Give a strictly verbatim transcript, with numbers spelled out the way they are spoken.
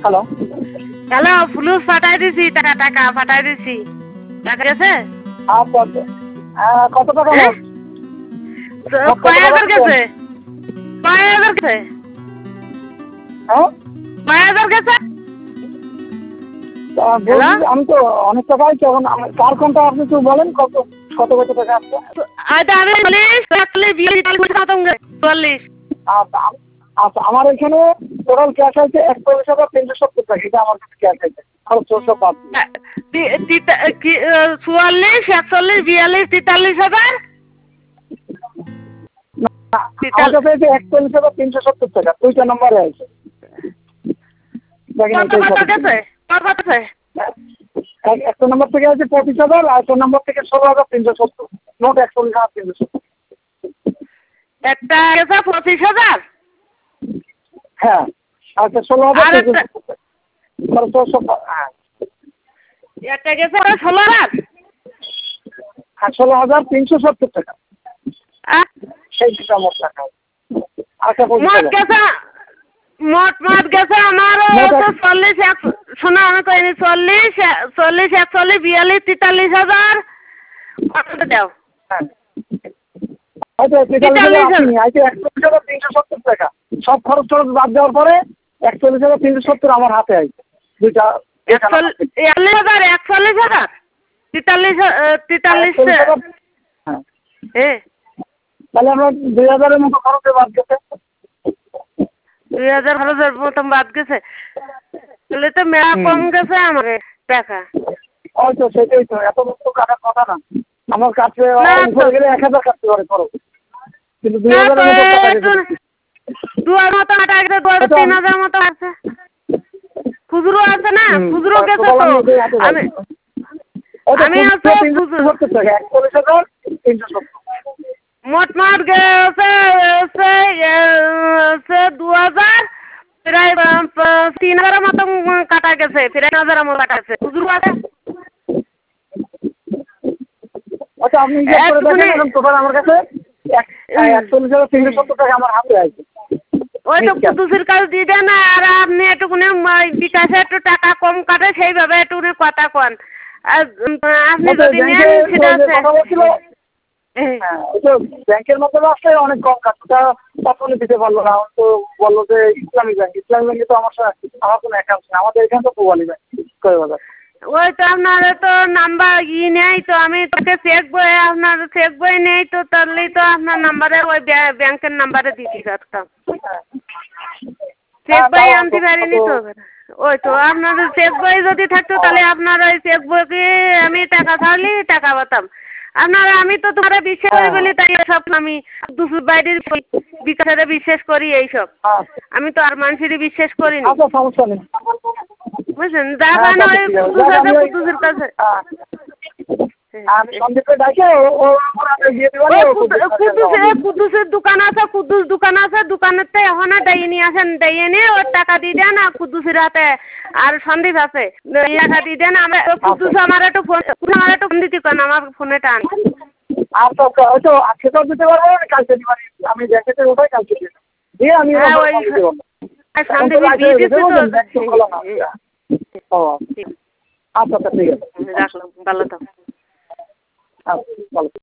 Hello hello, ফ্লুস পাঠাই দিছি, টাকা টাকা পাঠাই দিছি। টাকা গেছে? আচ্ছা আচ্ছা আহ, কত টাকা হ্যাঁ? মোট? তো মোট কত কয় টাকা হাজার দিচ্ছেন? গেছে? কয় হাজার গেছে? হ্যাঁ কয় হাজার গেছে? আহ, হ্যালো? বলছি, আমি তো অনেক টাকা আছে এখন। আমার- কার কোনটা আপনি একটু বলেন, কত কত কত টাকা আছে? আচ্ছা, আমি চল্লিশ, একচল্লিশ, বিয়াল্লিশ, তেতাল্লিশ, খতম গেছে। চুয়াল্লিশ। আচ্ছা আম- আচ্ছা আমার এখানে টোটাল ক্যাশ আছে একচল্লিশ হাজার তিনশো সত্তর টাকা। এটা আমার কাছে ক্যাশ আছে, খরচ সব বাদ দিয়ে। তি- তিতা- কি, আহ, চুয়াল্লিশ, একচল্লিশ, বিয়াল্লিশ, তেতাল্লিশ হাজার। না, আমার তেতাল- কাছে আছে একচল্লিশ হাজার তিনশো সত্তর টাকা, দুইটা নম্বরে আছে। দেখেন কত এটাই কত সঠিক গেছে? কত গেছে? এক- একটা নম্বর থেকে আছে পঁচিশ হাজার, আর একটা নম্বর থেকে ষোলো হাজার তিনশো সত্তর, মোট একচল্লিশ হাজার তিনশো সত্তর। একটা গেছে পঁচিশ হাজার। হ্যাঁ, আচ্ছা ষোলো হাজার আর তিনশো একটা সত্তর টাকা। খরচ সব বাদ- হ্যাঁ একটা গেছে ওটা ষোলো হাজার। হ্যাঁ ষোলো হাজার তিনশো সত্তর টাকা। আহ, সেই দুটা মোট টাকা। আচ্ছা পঁচিশ মোট হাজার গেছে, মোট মোট গেছে আমার মোট তো এক- চল্লিশ, এক শোনো আমি কইনি, চল্লিশ, চল্লিশ, একচল্লিশ, বিয়াল্লিশ, তেতাল্লিশ হাজার। কত দাও? হ্যাঁ হয়তো তেতাল্লিশ হাজার তেতাল্লিশ হাজার। আসেনি, হয়তো একচল্লিশ হাজার তিনশো সত্তর টাকা। সব খরচ টরচ বাদ দেওয়ার পরে একচল্লিশ হাজার তিনশো সত্তর আমার হাতে আছে। দুইটা দুইটা নাম্বার থেকে। একচল্লিশ হাজার, একচল্লিশ হাজার, তেতাল্লিশ, তেতাল্লিশ। একচল্লিশ হাজার, হ্যাঁ এ তাহলে আমরা দুই হাজারের মতো খরচে বাদ গেছে। দুই হাজার খরচের মতন বাদ গেছে। তাহলে তো মেলা হুম। কম গেছে আমার টাকা। হয়তো সেটাই তো, এত বস্তু কাটার কথা না। আমার কাছে না তো। উপরে গেলে এক হাজার কাটতে পারে খরচ, কিন্তু দুই না তো, হাজারের মতো টাকা একটু গেছে বেশি। দু হাজার মতো টাকা গেছে, দু হাজার হয়তো তিন হাজার মতো আছে। খুচরো আছে না, হুম, খুচরো গেছে টোটাল তো। আমি এটাই হাতে আমি পাইছি। হয়তো আমি খুচরো আছে তিনশো খুচরো সত্তর টাকা, একচল্লিশ হাজার তিনশো সত্তর। মোট মাঠ গেছে হচ্ছে, হচ্ছে দু হাজার, প্রায় আহ, প- তিন হাজারের মতো কাটা গেছে, প্রায় তিন হাজারের মতো কাটা গেছে। খুচরো আছে আচ্ছা আপনি হিসাব করে দেখেন, একটুখানি। এখন টোটাল আমার কাছে এক- একচল্লিশ হাজার তিনশো সত্তর টাকা আমার হাতে আছে। ওই তো নিচ্ছেন। কুদ্দুসের কাজ দিয়ে দেন, আর আপনি একটুখানি ম- বিকাশে একটু টাকা কম কাটে, সেইভাবে একটুখানি কথা কন। আর উম, আপনি হয়তো যদি ব্যাংকে নেন সেটা ওই যে আছে। কথা বলছিল, হ্যাঁ ওই তো ব্যাংকের মাধ্যমে আসলে অনেক কম কাজটা তখনই দিতে পারলো না। আমার তো বললো যে ইসলামী ব্যাংক, ইসলামী ব্যাংকে তো আমার সাথে আমার কোনো অ্যাকাউন্ট নেই। আমাদের এখানে তো পোয়ালি ব্যাংক কয় বাজার। ওই তো আপনার তো নাম্বার ই নেই তো, আমি তোকে চেক বই, আপনার চেক বই নেই তো, তাহলেই তো আপনার নাম্বারে ওই ব্যাংকের নাম্বারে দিতে পারতাম। চেক হ্যাঁ বই তাও আনতে অন্তত পারিনি তো। ওই তো আপনার চেক বই যদি থাকতো, তাহলে আপনার ওই চেক বইকে আমি টাকা ছাড়লি টাকা পাতাম। আপনার আমি তো তোমার বিশ্বাস করি হ্যাঁ বলি, তাই সব আমি দুপুর বাইরের বিকাশে বিশ্বাস করি এইসব। আচ্ছা আমি তো আর মানুষেরই বিশ্বাস করিনি, আচ্ছা, সমস্যা নেই। বুঝলেন? যা হ্যাঁ পান তা তো ওই ঠিক আছে, কুদ্দুস যাক আছে, আমি ওই কুদ্দুসের কাছে। হ্যাঁ, আমি সন্দীপকে ডাকে ও- ওর উপর আপনি দিয়ে দিবেন, ওই ও কুদ্দু- কুদ্দুস কাছে জমা কুদ্দুসের দিয়ে দিবে। কুদ্দুসের দোকান আছে, কুদ্দুস দোকান আছে, দোকানের তো এখনো ডাইয়ে নিয়ে আসেন, ডাইয়ে নিয়ে ওর টাকা দিয়ে দেন। আর কুদ্দুসের হাতে আর সন্দীপ আছে, টাকা দিয়ে দেন। আমরা কুদ্দুস আমার একটু ফোন, আমার একটু ফোন দিতে পারেন, আমার ফোনে টান। আচ্ছা আচ্ছা, ওই তো আজকে তো দিতে পারবো না, কালকে দিতে পারি। আমি ব্যাংকে থেকে ওটাই কালকে দিয়ে দেবো। দিয়ে আমি ওর হ্যাঁ উপরে ওই ফোন দিতে পারবো। এখন তো সন্দীপ রাত দিয়ে হয়ে গেছে, দিচ্ছে তো। বুঝলেন, ব্যাংক তো খোলা না। ও ঠিক, আচ্ছা আচ্ছা, ঠিক আছে। রাখলাম, ভালো থাক। আচ্ছা ভালো।